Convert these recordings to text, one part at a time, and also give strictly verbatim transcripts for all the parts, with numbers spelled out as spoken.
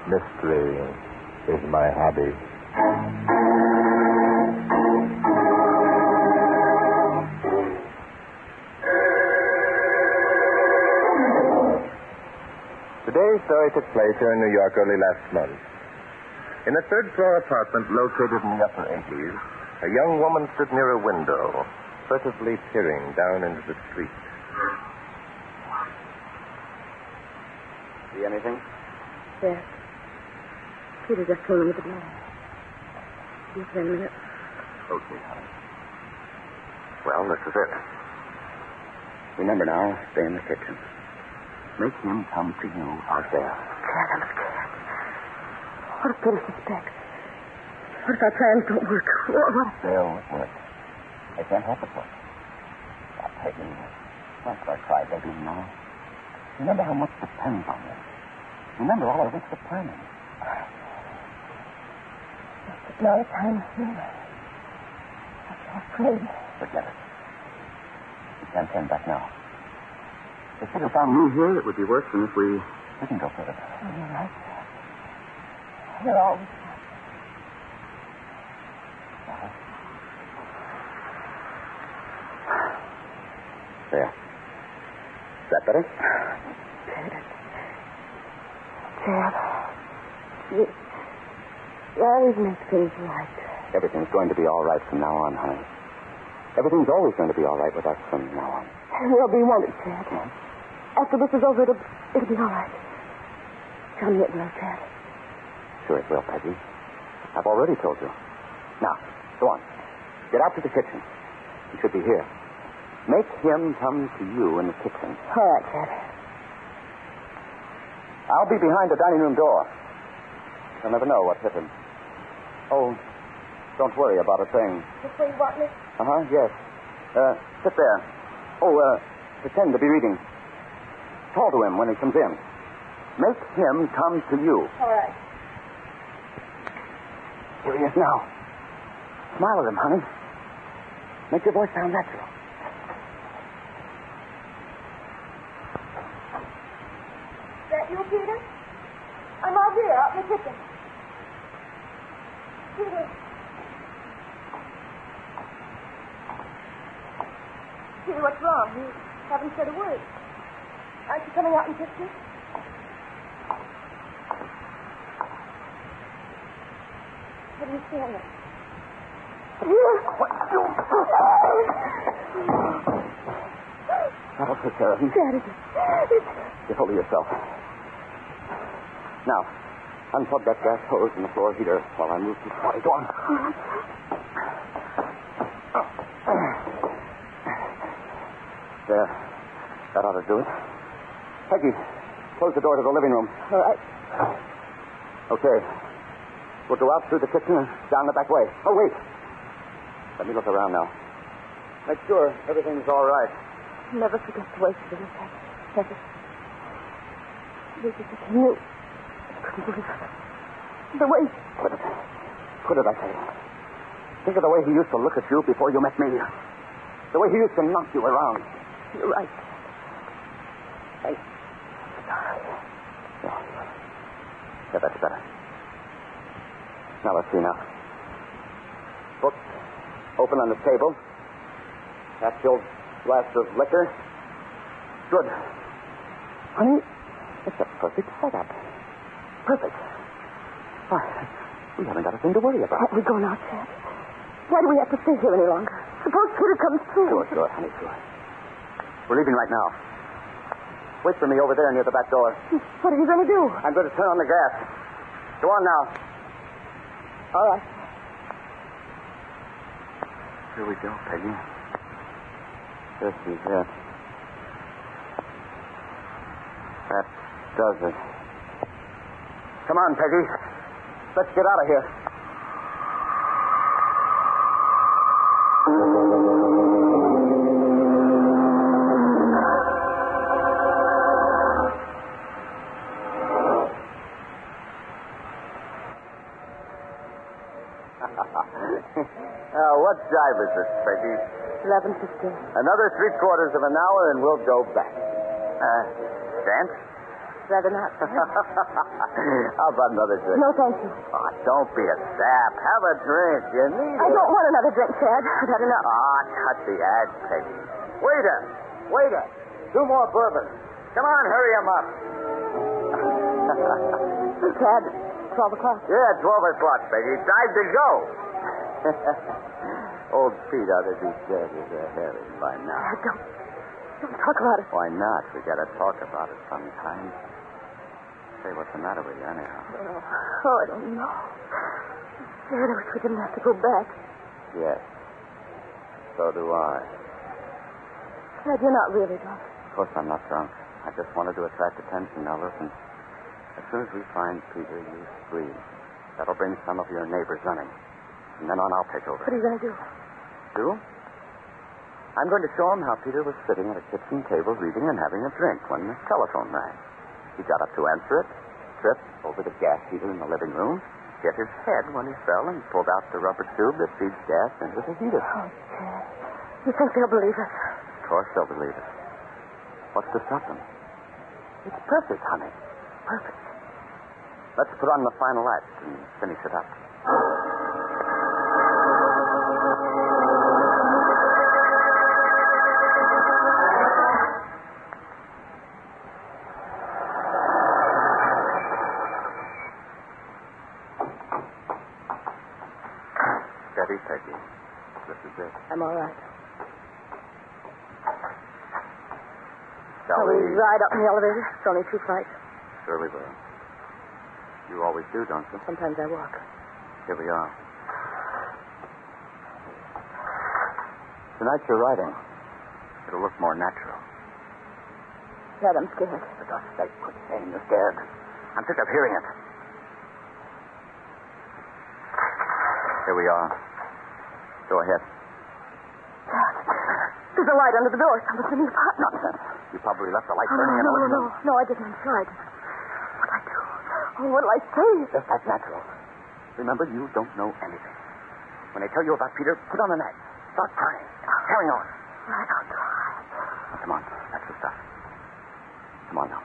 Mystery is my hobby. Today's story took place here in New York early last month. In a third-floor apartment located in the upper eighties, a young woman stood near a window, furtively peering down into the street. See anything? Yes. Peter just came in with the door. Just a minute. Okay, honey. Well, this is it. Remember now, stay in the kitchen. Make him come to you out there. Dad, I'm scared. What if Peter suspects? What if our plans don't work? What, what if... They'll work. They can't help it work. Now, Peggy, don't start crying, baby, now. Remember how much depends on this. Remember all our weeks of planning. But now the time is near. I'm so afraid. Forget it. We can't turn back now. If Peter found me here, it would be worse than if we... We can go further. Oh, you're right. You're always right. There. Is that better? Dad. Dad. You, you always make things right. Everything's going to be all right from now on, honey. Everything's always going to be all right with us from now on. We'll be one, Dad. Hmm? After this is over, it'll, it'll be all right. Tell me it will, Dad. Sure it will, Peggy. I've already told you. Now, go on. Get out to the kitchen. He should be here. Make him come to you in the kitchen. All right, Dad. I'll be behind the dining room door. You'll never know what hit him. Oh, don't worry about a thing. This way you want me? Uh-huh, yes. Uh, sit there. Oh, uh, pretend to be reading. Call to him when he comes in. Make him come to you. All right. Here he is now. Smile at him, honey. Make your voice sound natural. Is that you, Peter? I'm out here, out in the kitchen. Peter. Peter, what's wrong? You haven't said a word. Aren't you coming out and kiss me? What are you saying? What you... That'll take care of him. Daddy. Get hold of yourself. Now, unplug that gas hose in the floor heater while I move this body. Go on. There. That ought to do it. Peggy, close the door to the living room. All right. Okay. We'll go out through the kitchen and down the back way. Oh, wait. Let me look around now. Make sure everything's all right. Never forget the way she did it. Never. This is a canoe. I couldn't believe it. The way... Quit it. Quit it, I tell you. Think of the way he used to look at you before you met me. The way he used to knock you around. You're right. Hey. Yeah. Yeah, that's better. Now, let's see now. Book open on the table. Half-filled glass of liquor. Good. Honey, it's a perfect setup. Perfect. Why, we haven't got a thing to worry about. Can't we go now, Chad? Why do we have to stay here any longer? Suppose Peter comes through. Sure, sure, honey, sure. We're leaving right now. Wait for me over there near the back door. What are you going to do? I'm going to turn on the gas. Go on now. All right. Here we go, Peggy. This is it. That does it. Come on, Peggy. Let's get out of here. Now, what jive is this, Peggy? eleven fifteen. Another three quarters of an hour and we'll go back. Uh, dance? rather not. How about another drink? No, thank you. Oh, don't be a sap. Have a drink. You need I it. don't want another drink, Chad. I've had enough. Ah, cut the ad, Peggy. Waiter. Waiter. Two more bourbons. Come on, hurry him up. Chad, twelve o'clock. Yeah, twelve o'clock, Peggy. Time to go. Old Pete ought to be dead as a herring by now. Chad, don't, don't talk about it. Why not? We gotta talk about it sometime. Say, what's the matter with you, anyhow? Oh, oh I don't know. Chad, I wish we didn't have to go back. Yes. So do I. Chad, you're not really drunk. Of course I'm not drunk. I just wanted to attract attention. Now listen. As soon as we find Peter, you scream. That'll bring some of your neighbors running. From then on, I'll take over. What are you going to do? Do? I'm going to show him how Peter was sitting at a kitchen table reading and having a drink when the telephone rang. He got up to answer it, tripped over the gas heater in the living room, hit his head when he fell, and pulled out the rubber tube that feeds gas into the heater. Oh, Chad. You think they'll believe us? Of course they'll believe it. What's to stop them? It's perfect, honey. Perfect. Let's put on the final act and finish it up. Steady, Peggy. This is it. I'm all right. Shall Shall we... we ride up in the elevator? It's only two flights. Sure we will. You always do, don't you? Sometimes I walk. Here we are. Tonight you're riding. It'll look more natural. Chad, I'm scared. For God's sake, quit saying you're scared. I'm sick of hearing it. Here we are. Go ahead. Chad, there's a light under the door. Someone's in the apartment. Nonsense. You probably left the light Oh, burning in no, the no, living no, room. no, I didn't try to. What'll I do? Oh, what'll I say? Just as natural. Remember, you don't know anything. When they tell you about Peter, put on an act. Start crying. Carry on. Right, I'll try. Now, come on. That's the stuff. Come on now.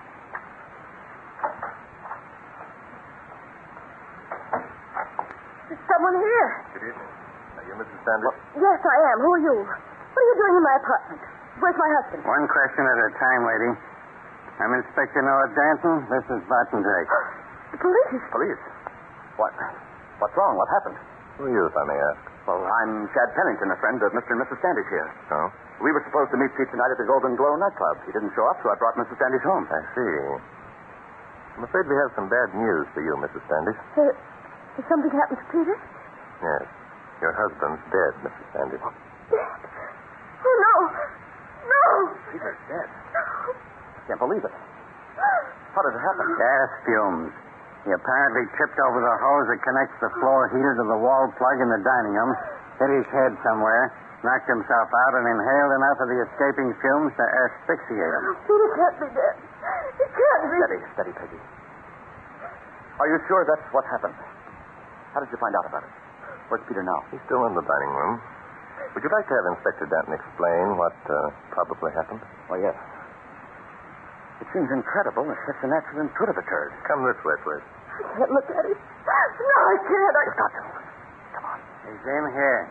There's someone here. Good evening. Are you Missus Sanders? Yes, I am. Who are you? What are you doing in my apartment? Where's my husband? One question at a time, lady. I'm Inspector Noah Danton. This is Barton Drake. The police. Police? What? What's wrong? What happened? Who are you, if I may ask? Well, I'm Chad Pennington, a friend of Mister and Missus Standish here. Oh? We were supposed to meet Pete tonight at the Golden Glow nightclub. He didn't show up, so I brought Missus Standish home. I see. I'm afraid we have some bad news for you, Missus Standish. Uh, has something happened to Peter? Yes. Your husband's dead, Missus Standish. Dead? Oh, no. No. Peter's dead. I can't believe it. How did it happen? Gas fumes. He apparently tripped over the hose that connects the floor heater to the wall plug in the dining room, hit his head somewhere, knocked himself out, and inhaled enough of the escaping fumes to asphyxiate him. Peter can't be dead. He can't be. Steady, steady, Peggy. Are you sure that's what happened? How did you find out about it? Where's Peter now? He's still in the dining room. Would you like to have Inspector Danton explain what uh, probably happened? Oh, yes. It seems incredible that such an accident could have occurred. Come this way, please. I can't look at him. No, I can't. I... You've got to. Come on. He's in here.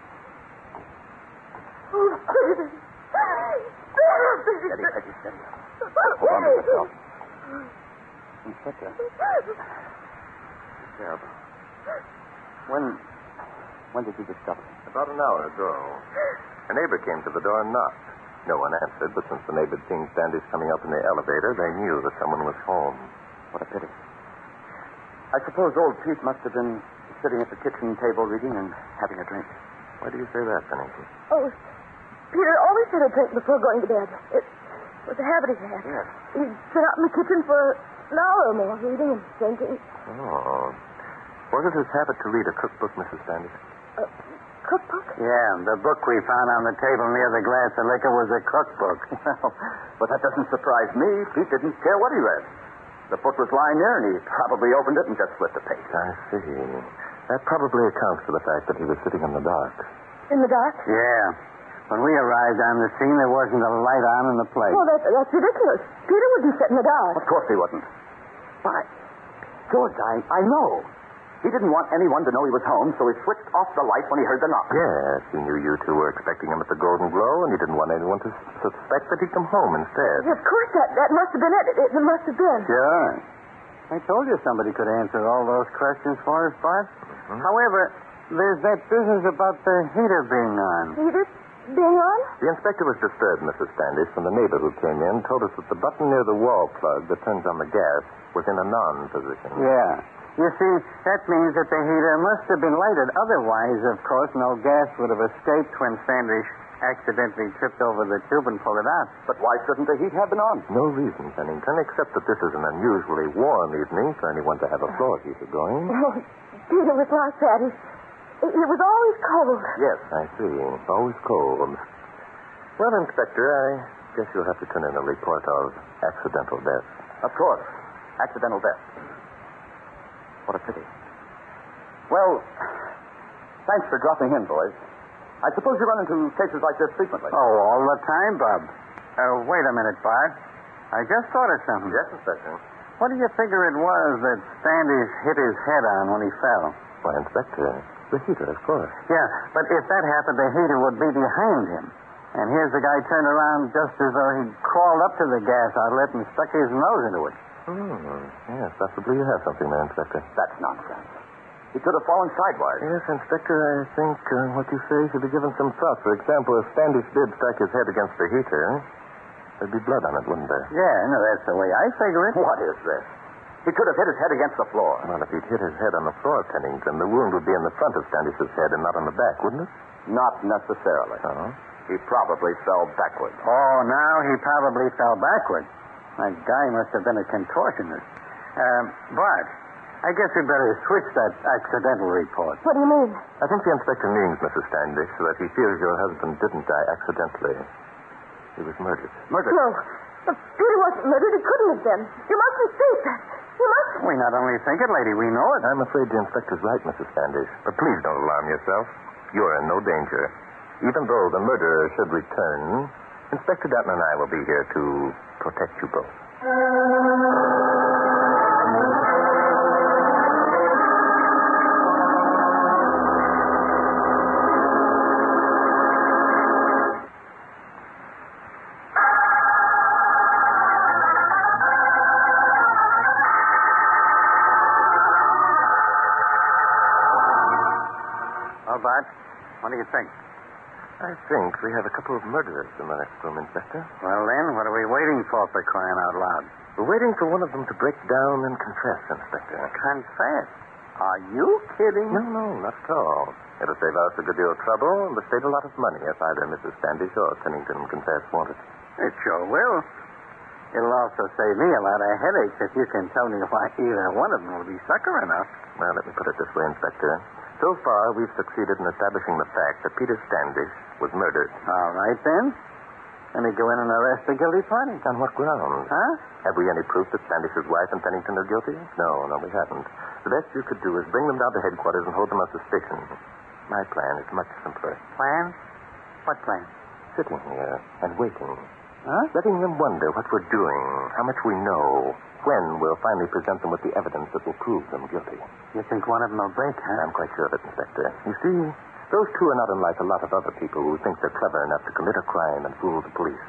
Oh, Peter. Steady, Peggy, steady. Hold on to yourself. Inspector. Terrible. When... When did you discover it? About an hour ago. A neighbor came to the door and knocked. No one answered, but since the neighbor had seen Standish coming up in the elevator, they knew that someone was home. What a pity. I suppose old Pete must have been sitting at the kitchen table reading and having a drink. Why do you say that, Pennington? Oh, Peter always had a drink before going to bed. It was a habit he had. Yes. He'd sit out in the kitchen for an hour or more, reading and drinking. Oh. Was it his habit to read a cookbook, Missus Standish? A cookbook? Yeah, the book we found on the table near the glass of liquor was a cookbook. Well, but that doesn't surprise me. Pete didn't care what he read. The book was lying there, and he probably opened it and just flipped the page. I see. That probably accounts for the fact that he was sitting in the dark. In the dark? Yeah. When we arrived on the scene, there wasn't a light on in the place. Oh, that's, that's ridiculous. Peter wouldn't sit in the dark. Of course he wasn't. Why, George, I, I know. He didn't want anyone to know he was home, so he switched off the light when he heard the knock. Yes, he knew you two were expecting him at the Golden Glow, and he didn't want anyone to suspect that he'd come home instead. Of course, that, that must have been it. It, it must have been. Sure. I told you somebody could answer all those questions for us, Bart. Mm-hmm. However, there's that business about the heater being on. Heater being on? The inspector was disturbed, Missus Standish, when the neighbor who came in told us that the button near the wall plug that turns on the gas was in a non-position. Yeah. You see, that means that the heater must have been lighted. Otherwise, of course, no gas would have escaped when Standish accidentally tripped over the tube and pulled it out. But why shouldn't the heat have been on? No reason, Pennington, except that this is an unusually warm evening for anyone to have a floor heater going. Oh, Peter was like that. He, it was always cold. Yes. I see. Always cold. Well, Inspector, I guess you'll have to turn in a report of accidental death. Of course. Accidental death. What a pity. Well, thanks for dropping in, boys. I suppose you run into cases like this frequently. Oh, all the time, Bob. Uh, wait a minute, Bart. I just thought of something. Yes, Inspector. What do you figure it was that Standish hit his head on when he fell? Why, Inspector, the heater, of course. Yeah, but if that happened, the heater would be behind him. And here's the guy turned around just as though he'd crawled up to the gas outlet and stuck his nose into it. Hmm. Yes, possibly you have something there, Inspector. That's nonsense. He could have fallen sidewise. Yes, Inspector, I think uh, what you say should be given some thought. For example, if Standish did strike his head against the heater, there'd be blood on it, wouldn't there? Yeah, no, that's the way I figure it. What is this? He could have hit his head against the floor. Well, if he'd hit his head on the floor, Pennington, the wound would be in the front of Standish's head and not on the back, wouldn't it? Not necessarily. Uh-huh. He probably fell backward. Oh, now he probably fell backward. That guy must have been a contortionist. Um, Bart, I guess we'd better switch that accidental report. What do you mean? I think the inspector means, Missus Standish, that he feels your husband didn't die accidentally. He was murdered. Murdered? No. But Peter wasn't murdered. He couldn't have been. You mustn't think that. You mustn't. We not only think it, lady, we know it. I'm afraid the inspector's right, Missus Standish. But please don't alarm yourself. You're in no danger. Even though the murderer should return, Inspector Dutton and I will be here to protect you both. Oh, Bart, what do you think? I think we have a couple of murderers in the next room, Inspector. Well, then, what are we waiting for for crying out loud? We're waiting for one of them to break down and confess, Inspector. Confess? Are you kidding? No, no, not at all. It'll save us a good deal of trouble and will save a lot of money if either Missus Standish or Pennington confess wanted. It sure will. It'll also save me a lot of headaches if you can tell me why either one of them will be sucker enough. Well, let me put it this way, Inspector. So far, we've succeeded in establishing the fact that Peter Standish was murdered. All right, then. Let me go in and arrest the guilty party. On what grounds? Huh? Have we any proof that Standish's wife and Pennington are guilty? No, no, we haven't. The best you could do is bring them down to headquarters and hold them on suspicion. My plan is much simpler. Plan? What plan? Sitting here and waiting. Huh? Letting them wonder what we're doing, how much we know, when we'll finally present them with the evidence that will prove them guilty. You think one of them will break, huh? I'm quite sure of it, Inspector. You see, those two are not unlike a lot of other people who think they're clever enough to commit a crime and fool the police.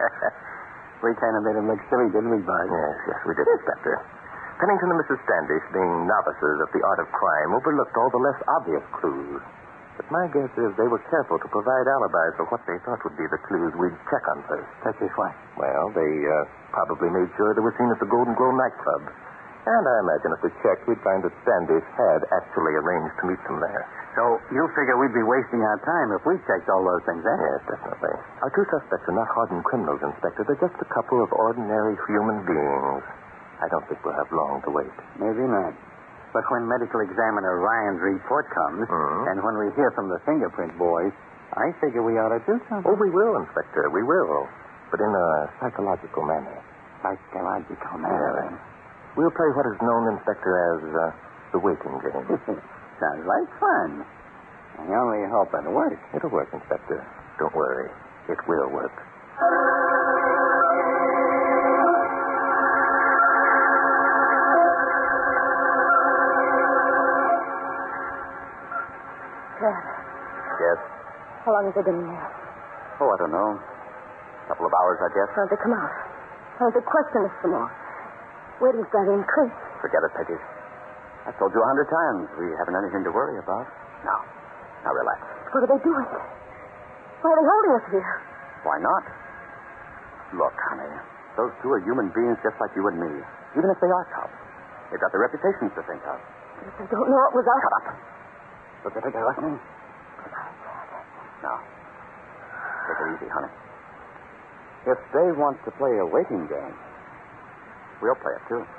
We kind of made him look silly, didn't we, Bart? Yes, yes, we did, Inspector. Pennington and Missus Standish, being novices at the art of crime, overlooked all the less obvious clues. But my guess is they were careful to provide alibis for what they thought would be the clues we'd check on first. Such as what? Well, they uh, probably made sure they were seen at the Golden Glow nightclub. And I imagine if we checked, we'd find that Standish had actually arranged to meet them there. So you figure we'd be wasting our time if we checked all those things, eh? Yes, definitely. Our two suspects are not hardened criminals, Inspector. They're just a couple of ordinary human beings. I don't think we'll have long to wait. Maybe not. But when medical examiner Ryan's report comes, mm-hmm. and when we hear from the fingerprint boys, I figure we ought to do something. Oh, we will, Inspector. We will. But in a psychological manner. Psychological manner? Yeah. We'll play what is known, Inspector, as uh, the waiting game. Sounds like fun. I only hope it'll work. It'll work, Inspector. Don't worry. It will work. Dad, Yes? how long have they been in there? Oh, I don't know. A couple of hours, I guess. How did they come out? How did they question us some more? Waiting's going to increase. Forget it, Peggy. I've told you a hundred times we haven't anything to worry about. Now, now relax. What are they doing? Why are they holding us here? Why not? Look, honey, those two are human beings just like you and me. Even if they are cops, they've got their reputations to think of. But if they don't know it was us. Shut up. Look, you think they're listening? Now, take it easy, honey. If they want to play a waiting game, we'll play it too.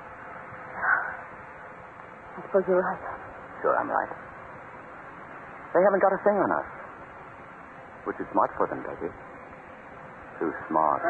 I suppose you're right. Sure, I'm right. They haven't got a thing on us. Which is smart for them, Peggy. Too smart.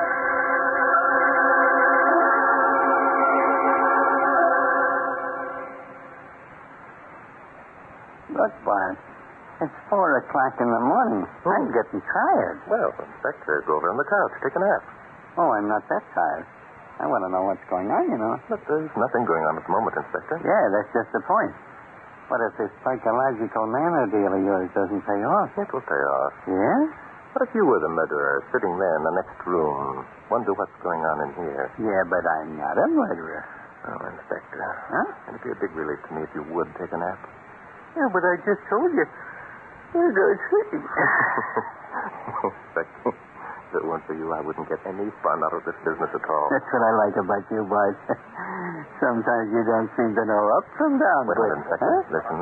Look, Bart. It's four o'clock in the morning. Oh. I'm getting tired. Well, Inspector, go over on the couch. Take a nap. Oh, I'm not that tired. I want to know what's going on, you know. But there's nothing going on at the moment, Inspector. Yeah, that's just the point. What if this psychological manner deal of yours doesn't pay off? It will pay off. Yeah? What if you were the murderer, sitting there in the next room? Wonder what's going on in here. Yeah, but I'm not a murderer. Oh, Inspector. Huh? It'd be a big relief to me if you would take a nap. Yeah, but I just told you. You're good sleeping. Inspector, if it weren't for you, I wouldn't get any fun out of this business at all. That's what I like about you, Bart. Sometimes you don't seem to know up from down. Wait a minute, Inspector. Huh? Listen.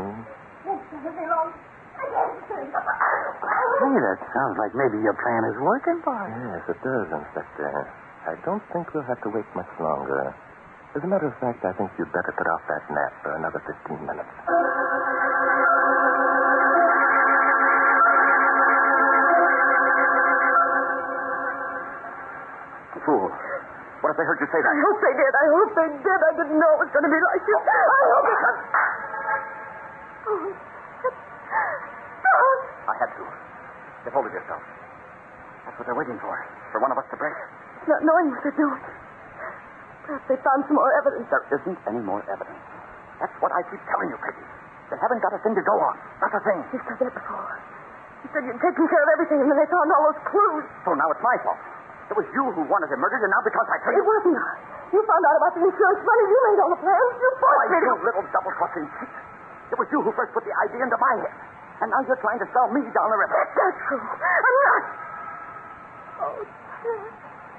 Hey, that sounds like maybe your plan is working, Bart. Yes, it does, Inspector. I don't think we'll have to wait much longer. As a matter of fact, I think you'd better put off that nap for another fifteen minutes. Fool. What if they heard you say that? I hope they did. I hope they did. I didn't know it was going to be like this. I hope it was. Oh, John. I had to. Get hold of yourself. That's what they're waiting for. For one of us to break. Not knowing what they're doing. Perhaps they found some more evidence. There isn't any more evidence. That's what I keep telling you, Peggy. They haven't got a thing to go on. Not a thing. You said that before. You said you'd taken care of everything, and then they found all those clues. So now it's my fault. It was you who wanted him murdered, and now because I tell you... It wasn't I. You found out about the insurance money. You made all the plans. You forced Why, me to... you little double-crossing cheat. It was you who first put the idea into my head. And now you're trying to sell me down the river. That's not true. I'm not. Oh, Ted.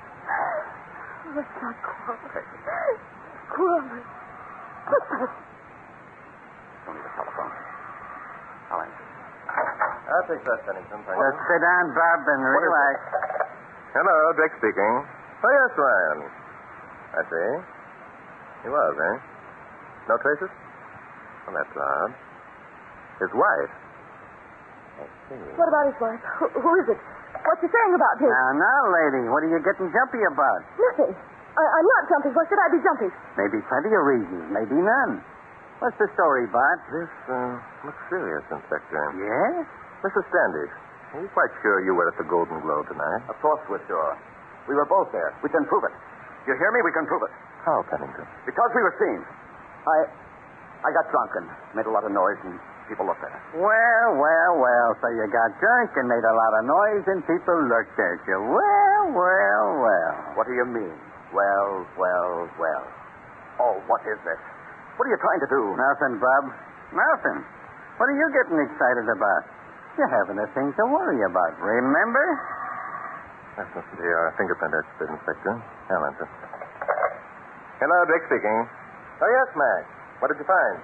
Let's not quarrel. Quarrel. What's that? Don't need a telephone. I'll answer. I'll take that, Pennington. Thank Well, sit down, Bob, and relax. Hello, Dick speaking. Oh, yes, Ryan. I see. He was, eh? No traces? Well, that's odd. His wife? I see. What about his wife? Who, who is it? What's he saying about him? Now, now, lady, what are you getting jumpy about? Nothing. I, I'm not jumpy. Why should I be jumpy? Maybe plenty of reasons, maybe none. What's the story, Bart? This uh, looks serious, Inspector. Yes? Missus Standish, are you quite sure you were at the Golden Globe tonight? Of course we're sure. We were both there. We can prove it. You hear me? We can prove it. How, Pennington? Because we were seen. I... I got drunk and made a lot of noise, and people looked at us. Well, well, well. So you got drunk and made a lot of noise and people looked at you. Well, well, well. What do you mean? Well, well, well. Oh, what is this? What are you trying to do? Nothing, Bob. Nothing. What are you getting excited about? You haven't a thing to worry about, remember? That must be our fingerprint expert, Inspector. I'll answer. Hello, Dick speaking. Oh, yes, Mac. What did you find?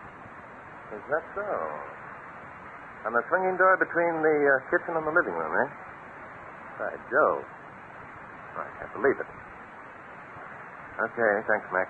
Is that so? On the swinging door between the uh, kitchen and the living room, eh? By Jove. I can't believe it. Okay, thanks, Mac.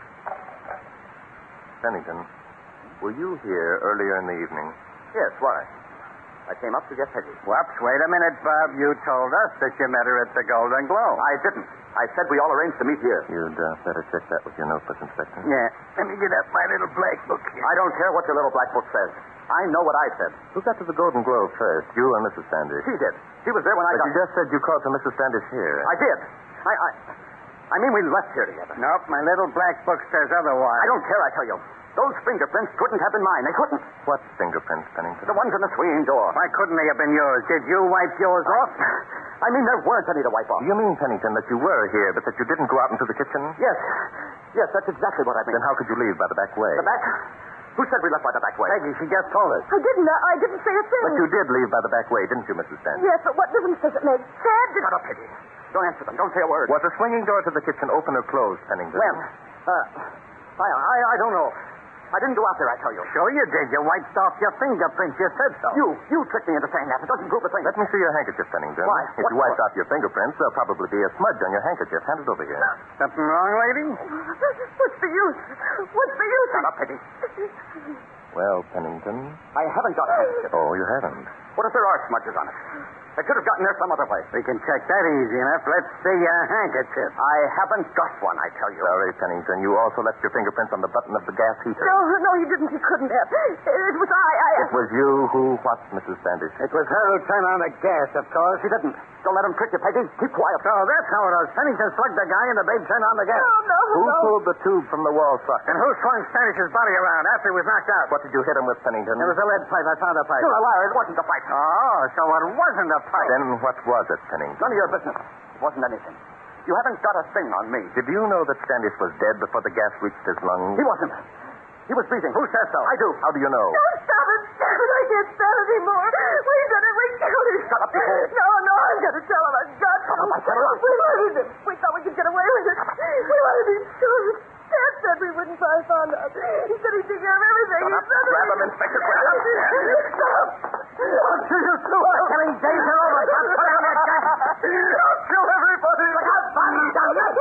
Pennington, were you here earlier in the evening? Yes, why? I came up to get Peggy. Whoops, wait a minute, Bob. You told us that you met her at the Golden Globe. I didn't. I said we all arranged to meet here. You'd uh, better check that with your notebook, Inspector. Yeah. Let me get up my little black book here. I don't care what your little black book says. I know what I said. Who got to the Golden Globe first, you or Missus Sanders? She did. She was there when I But got you just said you called for Missus Standish here. I did. I, I, I mean, we left here together. Nope, my little black book says otherwise. I don't care, I tell you. Those fingerprints couldn't have been mine. They couldn't. What fingerprints, Pennington? The ones in the swinging door. Why couldn't they have been yours? Did you wipe yours off? I mean, there weren't any to wipe off. You mean, Pennington, that you were here, but that you didn't go out into the kitchen? Yes. Yes, that's exactly what I mean. Then how could you leave by the back way? The back? Who said we left by the back way? Peggy, she just told us. I didn't. I didn't say a thing. But you did leave by the back way, didn't you, Missus Standish? Yes, but what difference does it make? Sad did... Shut up, Peggy. Don't answer them. Don't say a word. Was the swinging door to the kitchen open or closed, Pennington? When? Uh, I, I, I don't know. I didn't go out there, I tell you. Sure you did. You wiped off your fingerprints. You said so. You, you tricked me into saying that. It doesn't prove a thing. Let me see your handkerchief, Pennington. Why? If What you wiped for? off your fingerprints, there'll probably be a smudge on your handkerchief. Hand it over here. Something wrong, lady? What's the use? What's the use? Shut up, Peggy. Well, Pennington. I haven't got a handkerchief. Oh, you haven't. What if there are smudges on it? I could have gotten there some other way. We can check that easy enough. Let's see your handkerchief. I haven't got one, I tell you. Sorry, Pennington. You also left your fingerprints on the button of the gas heater. No, no, he didn't. He couldn't have. It was I. I... It was you who what, Missus Standish? It was her who turned on the gas, of course. She didn't. Don't let him trick you, Peggy. Keep quiet. So that's how it was. Pennington slugged the guy and the babe turned on the gas. No, no, Who no. pulled the tube from the wall socket? And who swung Standish's body around after he was knocked out? What did you hit him with, Pennington? It was a lead pipe. I found a pipe. You're a liar. It wasn't a fight. Oh, so it wasn't a pipe. Then what was it, Pennington? None of your business. It wasn't anything. You haven't got a thing on me. Did you know that Standish was dead before the gas reached his lungs? He wasn't. He was breathing. Who says so? I do. How do you know? No, stop it. Stop it. I can't stand it anymore. We did it. We killed him. Shut up, you fool. No, no, I'm going to tell him. I've got to. Shut up, I said it. We murdered him. We thought we could get away with it. We wanted him to. Dad said we wouldn't find found out. He said he'd take care of everything. Shut He up. said Grab him, Inspector. Grab him. Stop. I'll kill you, too. The killing days are over. Stop putting on that gun. I'll kill everybody. Look out, Bonnie. Down there.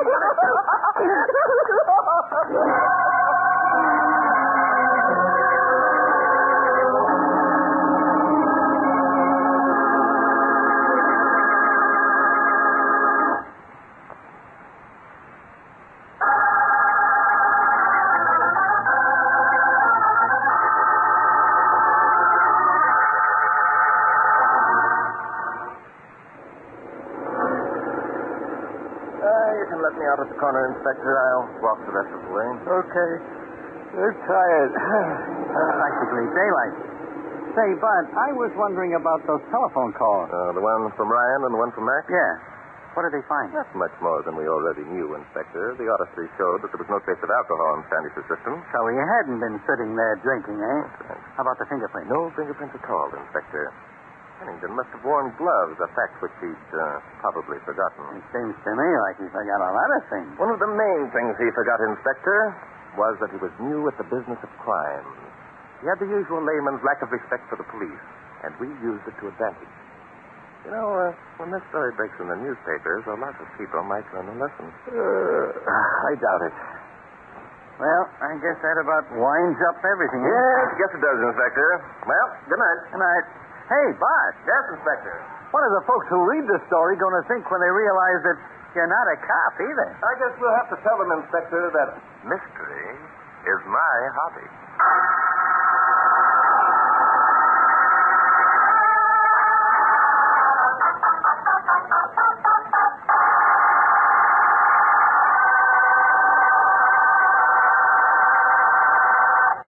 Let me out at the corner, Inspector. I'll walk the rest of the way. Okay. You're tired. Practically daylight. Say, Bud, I was wondering about those telephone calls. Uh, the one from Ryan and the one from Mac? Yeah. What did they find? Not much more than we already knew, Inspector. The autopsy showed that there was no trace of alcohol in Standish's system. So he hadn't been sitting there drinking, eh? Right. How about the fingerprint? No fingerprints at all, Inspector. Pennington must have worn gloves, a fact which he'd uh, probably forgotten. It seems to me like he forgot a lot of things. One of the main things he forgot, Inspector, was that he was new at the business of crime. He had the usual layman's lack of respect for the police, and we used it to advantage. You know, uh, when this story breaks in the newspapers, a lot of people might learn a lesson. Uh, I doubt it. Well, I guess that about winds up everything. eh? Yes, guess it does, Inspector. Well, good night. Good night. Hey, Bud. Yes, Inspector. What are the folks who read this story going to think when they realize that you're not a cop either? I guess we'll have to tell them, Inspector, that mystery is my hobby.